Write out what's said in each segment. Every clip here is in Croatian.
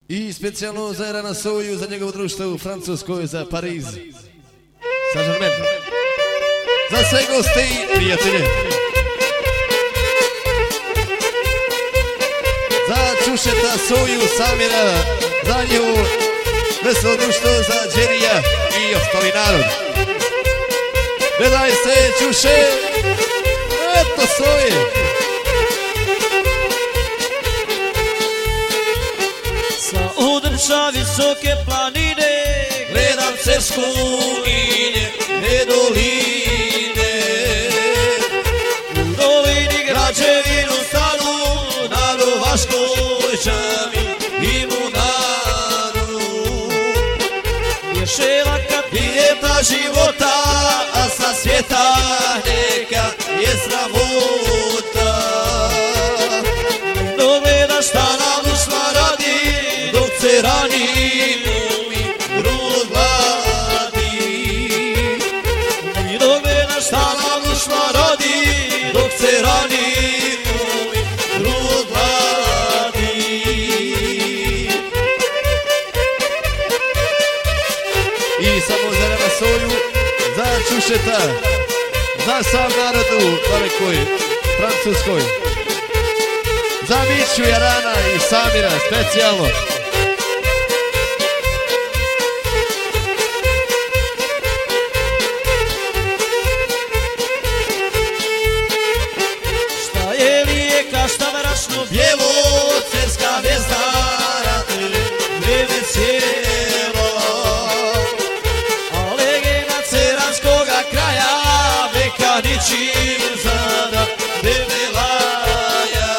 I specijalno za Erana Soju, za njegovo društvo u Francuskoj, za Pariz. Saint-Germain. Za sve goste i prijatelje. Za Čušeta, Soju, Samira, za njegovo veselo društvo, za Đerija i ostali narod. Ne daj se, Čuše! Eto Soje! Sa udrča visoke planine gledam Cersku i njene doline. U dolini građevinu stanu na Rovaškoj džami i Munaru. Ješeva kapijeta života, a sa svijeta neka je sramota. Dogledaš šta nam ušla radi, dok se ranimo mi grud gladi. I dogledaš šta nam ušla radi, dok se ranimo mi grud gladi. I samo za Erana Soju, za Čušeta, za sav narod u dalekoj Francuskoj, za Miću, Jarana i Samira specijalno. Šta je lijeka, šta mračno bijelo, Cerska vezdara te vreme cijelo. A legenda ceranskoga kraja veka ničim zada ne laja.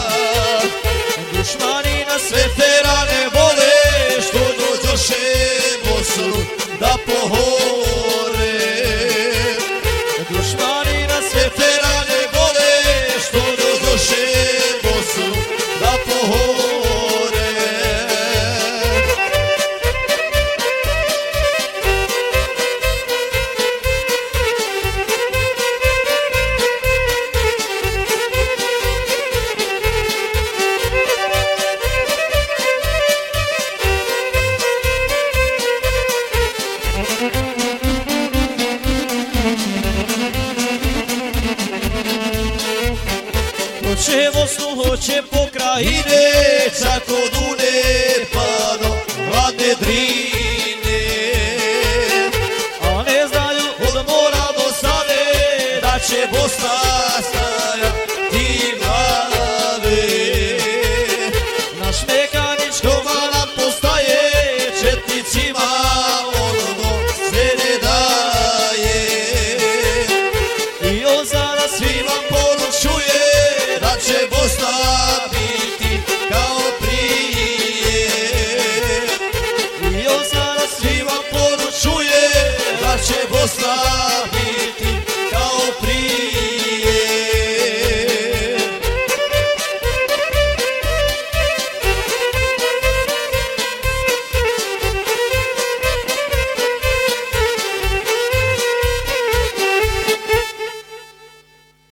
Dušmani na sve terane vole, što dođoše Bosnu da pohore. Dušmani na sve terane vole, što dođoše Bosnu da pohore. Hoće Bosnu, hoće pokrajine, čak od Une pa do hladne Drine. A ne znaju od mora do Save, da će Bosna stajati glave. Naš mekaničko mala postaje, četnicima ono se ne daje. I on sada svima poručuje da će Bosna biti kao prije. I on sada svima poručuje da će Bosna biti